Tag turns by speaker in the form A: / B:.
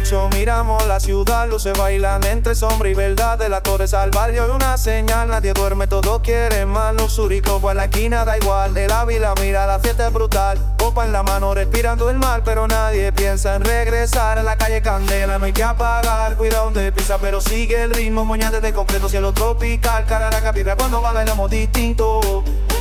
A: techo miramos la ciudad, luces bailan entre sombra y verdad. De la torre al barrio hay una señal, nadie duerme, todos quieren más. Luxury Club en la esquina da igual, de la vila mira la fiesta es brutal. Copa en la mano respirando el mar, pero nadie piensa en regresar. En la calle Candela no hay que apagar, cuida donde pisa pero sigue el ritmo. Moñate de completo, cielo tropical, Cararaca vibra cuando bailamos distinto.